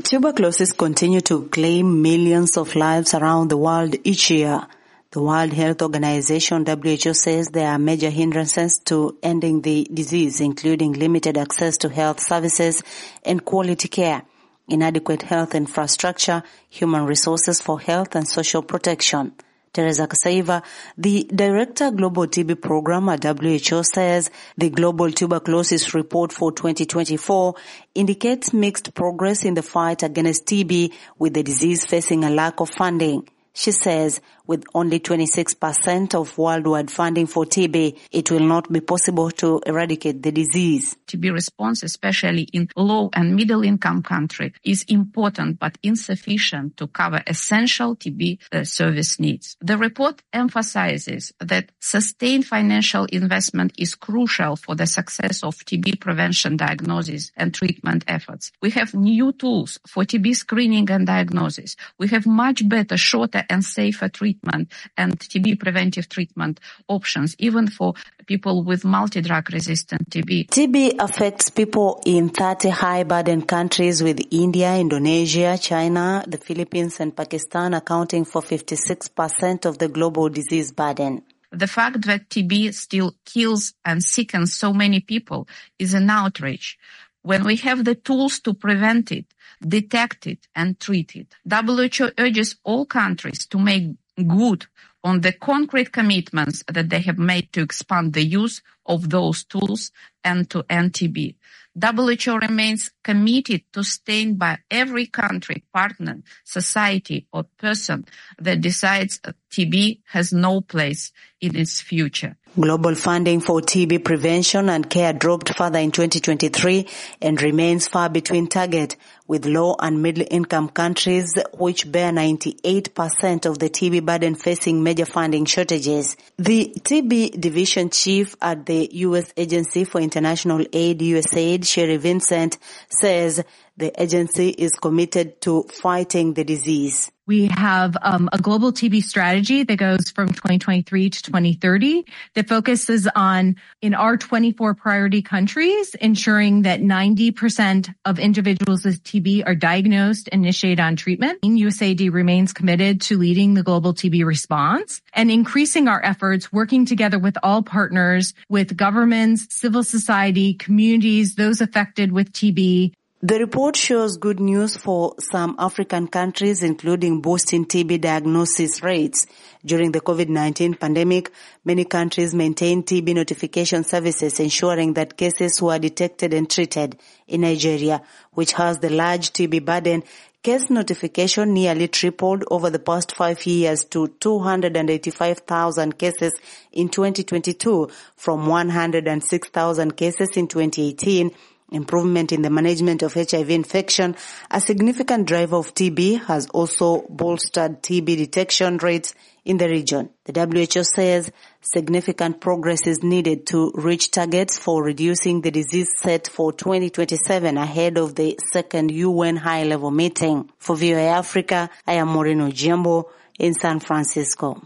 Tuberculosis continues to claim millions of lives around the world each year. The World Health Organization (WHO) says there are major hindrances to ending the disease, including limited access to health services and quality care, inadequate health infrastructure, human resources for health and social protection. Teresa Kasaiva, the Director Global TB Program at WHO, says the Global Tuberculosis Report for 2024 indicates mixed progress in the fight against TB, with the disease facing a lack of funding. She says with only 26% of worldwide funding for TB, it will not be possible to eradicate the disease. TB response, especially in low and middle income countries, is important but insufficient to cover essential TB service needs. The report emphasizes that sustained financial investment is crucial for the success of TB prevention, diagnosis and treatment efforts. We have new tools for TB screening and diagnosis. We have much better, shorter and safer treatment and TB preventive treatment options, even for people with multi-drug resistant TB. TB affects people in 30 high-burden countries, with India, Indonesia, China, the Philippines and Pakistan accounting for 56% of the global disease burden. The fact that TB still kills and sickens so many people is an outrage. When we have the tools to prevent it, detect it and treat it, WHO urges all countries to make good on the concrete commitments that they have made to expand the use of those tools and to end TB. WHO remains committed to stand by every country, partner, society or person that decides TB has no place in its future. Global funding for TB prevention and care dropped further in 2023 and remains far between target, with low and middle income countries, which bear 98% of the TB burden, facing major funding shortages. The TB division chief at the U.S. Agency for International Aid, USAID, Sherry Vincent, says the agency is committed to fighting the disease. We have a global TB strategy that goes from 2023 to 2030 that focuses on, in our 24 priority countries, ensuring that 90% of individuals with TB are diagnosed and initiated on treatment. USAID remains committed to leading the global TB response and increasing our efforts, working together with all partners, with governments, civil society, communities, those affected with TB. The report shows good news for some African countries, including boosting TB diagnosis rates. During the COVID-19 pandemic, many countries maintained TB notification services, ensuring that cases were detected and treated. In Nigeria, which has the large TB burden, case notification nearly tripled over the past 5 years to 285,000 cases in 2022 from 106,000 cases in 2018. Improvement in the management of HIV infection, a significant driver of TB, has also bolstered TB detection rates in the region. The WHO says significant progress is needed to reach targets for reducing the disease set for 2027 ahead of the second UN high-level meeting. For VOA Africa, I am Maureen Ojiambo in San Francisco.